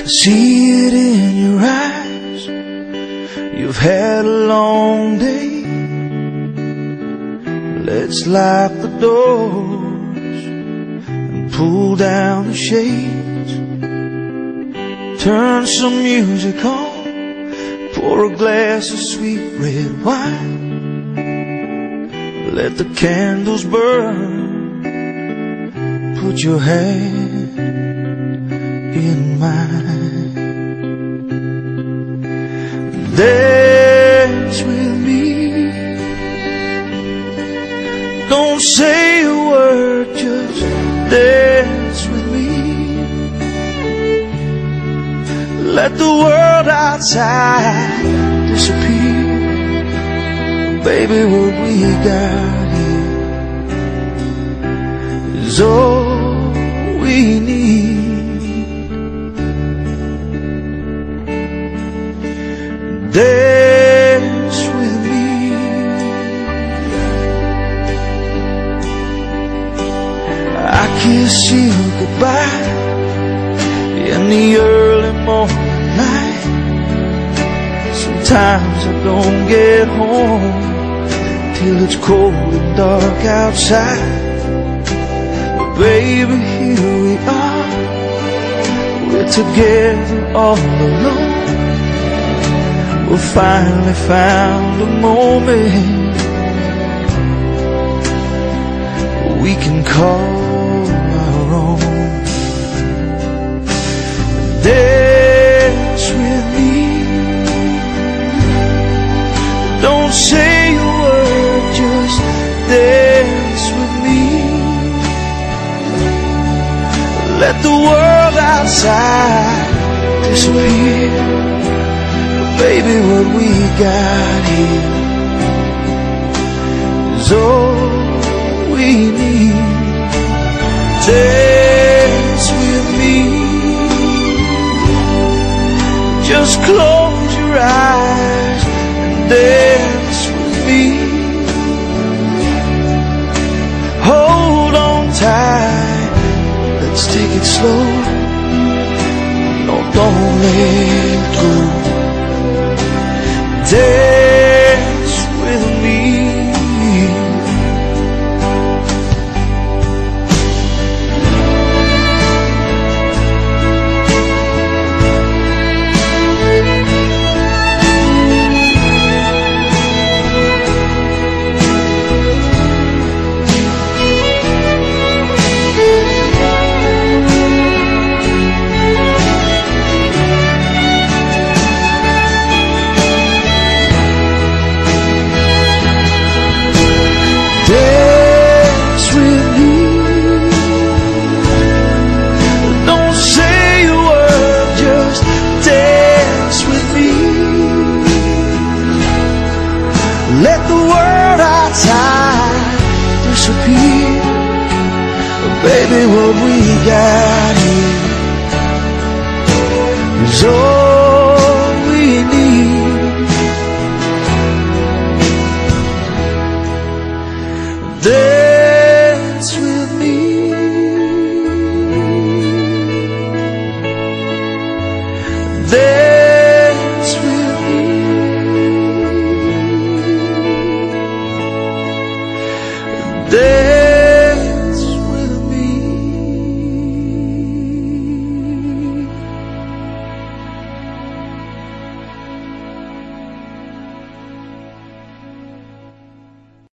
See it in your eyes. You've had a long day. Let's lock the doors and pull down the shades. Turn some music on. Pour a glass of sweet red wine. Let the candles burn. Put your hand in mine. Dance with me. Don't say a word, just dance with me. Let the world outside disappear. Baby, what we got here is all we need. Dance with me. I kiss you goodbye in the early morning light. Sometimes I don't get home till it's cold and dark outside. But baby, here we are. We're together all alone. We finally found a moment we can call our own. Dance with me. Don't say a word, just dance with me. Let the world outside disappear. Baby, what we got here is all we need. Dance with me. Just close your eyes and dance with me. Hold on tight, let's take it slow. No, don't let go. Dance with me. Dance with me. Don't say a word, just dance with me. Let the world outside disappear. Baby, what we got here is all we need. Dance with me. Dance with me. Dance